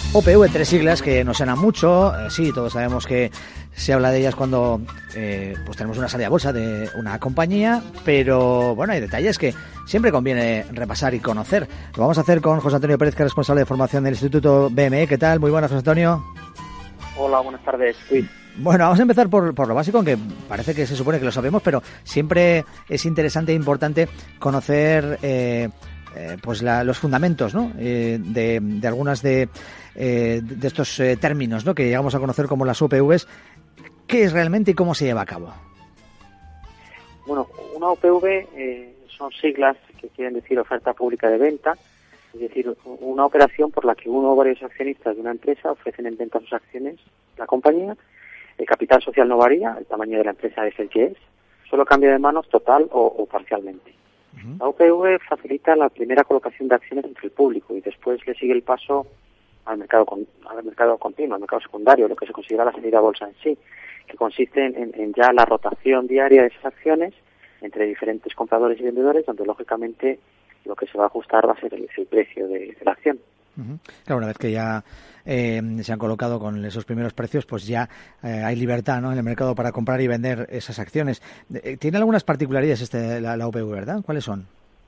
OPV, 3 siglas que nos suenan mucho. Sí, todos sabemos que se habla de ellas cuando pues tenemos una salida a bolsa de una compañía, pero bueno, hay detalles que siempre conviene repasar y conocer. Lo vamos a hacer con José Antonio Pérez, que es responsable de formación del Instituto BME. ¿Qué tal? Muy buenas, José Antonio. Hola, buenas tardes, Luis. Bueno, vamos a empezar por lo básico, aunque parece que se supone que lo sabemos, pero siempre es interesante e importante conocer pues los fundamentos, ¿no? de algunas de estos términos, ¿no? que llegamos a conocer como las UPVs. ¿Qué es realmente y cómo se lleva a cabo? Bueno, una UPV son siglas que quieren decir oferta pública de venta, es decir, una operación por la que uno o varios accionistas de una empresa ofrecen en venta sus acciones a la compañía. El capital social no varía, el tamaño de la empresa es el que es, solo cambia de manos total o parcialmente. La UPV facilita la primera colocación de acciones entre el público y después le sigue el paso al mercado continuo, al mercado secundario, lo que se considera la salida a bolsa en sí, que consiste en ya la rotación diaria de esas acciones entre diferentes compradores y vendedores, donde lógicamente lo que se va a ajustar va a ser el precio de la acción. Claro, una vez que ya se han colocado con esos primeros precios, pues ya hay libertad, ¿no?, en el mercado para comprar y vender esas acciones. Tiene algunas particularidades la UPV, ¿verdad? ¿Cuáles son?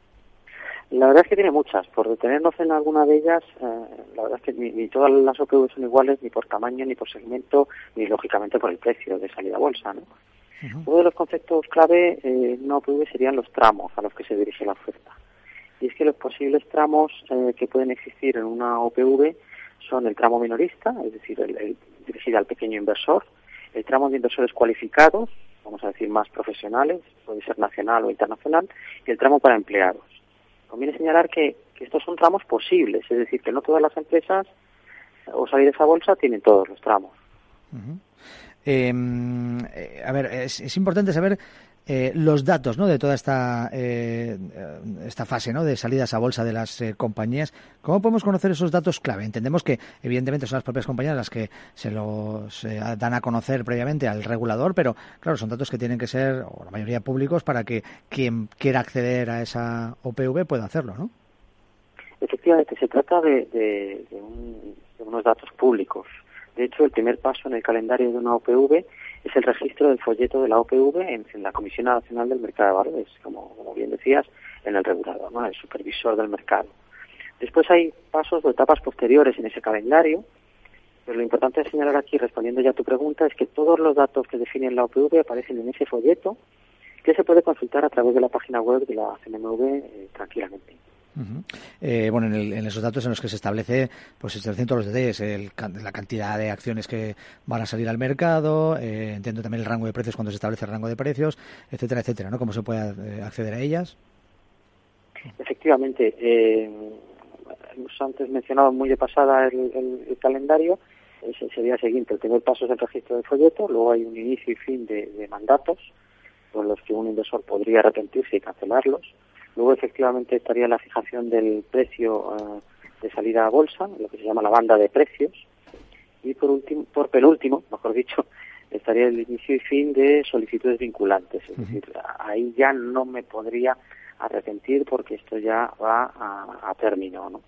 La verdad es que tiene muchas. Por detenernos en alguna de ellas, la verdad es que ni todas las UPV son iguales, ni por tamaño, ni por segmento, ni lógicamente por el precio de salida a bolsa, ¿no? Uno de los conceptos clave en una UPV serían los tramos a los que se dirige la oferta. Y es que los posibles tramos que pueden existir en una OPV son el tramo minorista, es decir, el dirigido al pequeño inversor, el tramo de inversores cualificados, vamos a decir más profesionales, puede ser nacional o internacional, y el tramo para empleados. Conviene señalar que estos son tramos posibles, es decir, que no todas las empresas o salidas a bolsa tienen todos los tramos. A ver, es importante saber los datos, ¿no?, de toda esta fase, ¿no?, de salidas a bolsa de las compañías. ¿Cómo podemos conocer esos datos clave? Entendemos que evidentemente son las propias compañías las que se los dan a conocer previamente al regulador, pero claro, son datos que tienen que ser, o la mayoría, públicos para que quien quiera acceder a esa OPV pueda hacerlo, ¿no? Efectivamente, se trata de unos datos públicos. De hecho, el primer paso en el calendario de una OPV es el registro del folleto de la OPV en la Comisión Nacional del Mercado de Valores, como bien decías, en el regulador, ¿no?, el supervisor del mercado. Después hay pasos o etapas posteriores en ese calendario, pero lo importante de señalar aquí, respondiendo ya a tu pregunta, es que todos los datos que definen la OPV aparecen en ese folleto, que se puede consultar a través de la página web de la CNMV tranquilamente. Bueno, en esos datos en los que se establece, pues se establecen todos los detalles, la cantidad de acciones que van a salir al mercado, entiendo también el rango de precios cuando se establece el rango de precios, etcétera, etcétera, ¿no? ¿Cómo se puede acceder a ellas? Efectivamente, hemos antes mencionado muy de pasada el calendario. Sería el siguiente: el primer paso es el registro del folleto, luego hay un inicio y fin de mandatos con los que un inversor podría arrepentirse y cancelarlos. Luego, efectivamente, estaría la fijación del precio de salida a bolsa, lo que se llama la banda de precios. Y por penúltimo, mejor dicho, estaría el inicio y fin de solicitudes vinculantes. Es decir, ahí ya no me podría arrepentir porque esto ya va a término, ¿no?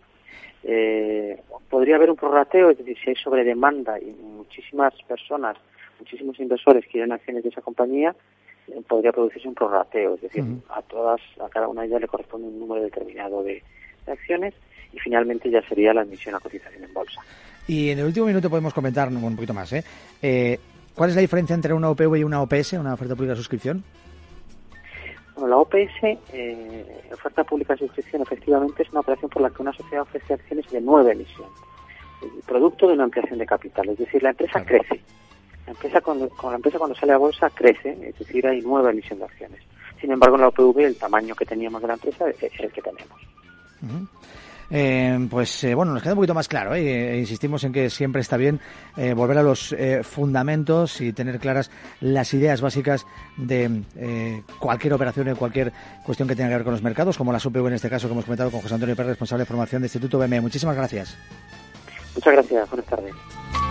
Podría haber un prorrateo, es decir, si hay sobredemanda y muchísimas personas, muchísimos inversores quieren acciones de esa compañía, podría producirse un prorrateo, es decir, a cada una de ellas le corresponde un número determinado de acciones y finalmente ya sería la admisión a cotización en bolsa. Y en el último minuto podemos comentar un poquito más, ¿cuál es la diferencia entre una OPV y una OPS, una oferta pública de suscripción? Bueno, la OPS, oferta pública de suscripción, efectivamente es una operación por la que una sociedad ofrece acciones de nueva emisión, producto de una ampliación de capital, es decir, la empresa crece. La empresa cuando sale a bolsa crece, es decir, hay nueva emisión de acciones. Sin embargo, en la OPV el tamaño que teníamos de la empresa es el que tenemos. Bueno, nos queda un poquito más claro, insistimos en que siempre está bien volver a los fundamentos y tener claras las ideas básicas de cualquier operación y cualquier cuestión que tenga que ver con los mercados, como la UPV en este caso que hemos comentado con José Antonio Pérez, responsable de formación del Instituto BME. Muchísimas gracias. Muchas gracias, buenas tardes.